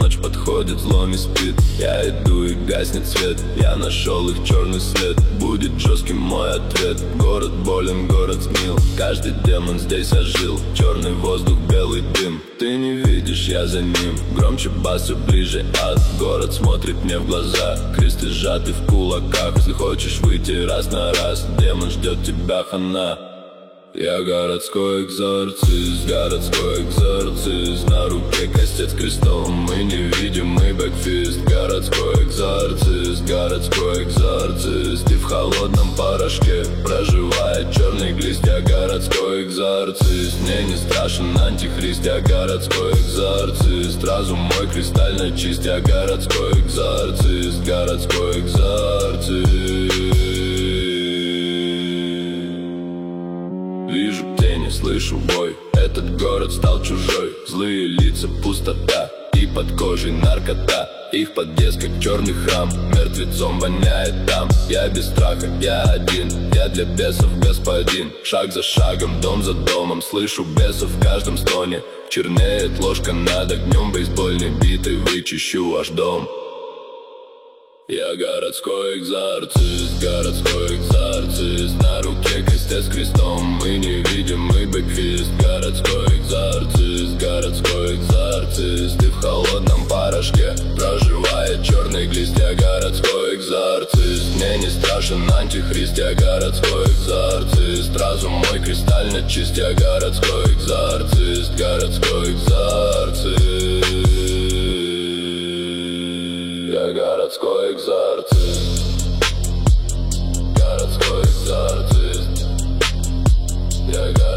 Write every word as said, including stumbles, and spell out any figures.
ночь подходит, зло не спит. Я иду и гаснет свет, я нашел их черный свет. Будет жестким мой ответ. Город болен, город сгнил, каждый демон здесь ожил. Черный воздух, белый дым, ты не видишь, я за ним. Громче бас, все ближе ад. Город смотрит мне в глаза, кресты сжаты в кулаках. Если хочешь выйти раз на раз, демон ждет тебя, хана. Я городской экзорцист, городской экзорцист. На руке кастет с крестом, мы невидимый бэкфист. Городской экзорцист, городской экзорцист. И в холодном порошке проживает черный глист. Я городской экзорцист, мне не страшен антихрист. Я городской экзорцист, разум мой кристально чист. Я городской экзорцист, городской экзорцист. Вижу тени, слышу бой, этот город стал чужой. Злые лица, пустота, и под кожей наркота. Их подъезд как черный храм, мертвецом воняет там. Я без страха, я один, я для бесов господин. Шаг за шагом, дом за домом, слышу бесов в каждом стоне. Чернеет ложка над огнем, бейсбольной битой вычищу ваш дом. Я городской экзорцист, городской экзорцист. На руке крестец с крестом, мы невидимый бэкфист. Городской экзорцист, городской экзорцист. И в холодном порошке проживает черный глист. Я городской экзорцист, мне не страшен антихрист. Я городской экзорцист, разум мой кристально чист. Я городской экзорцист, городской экзорцист. Я городской экзорцист, городской экзорцист. Я городской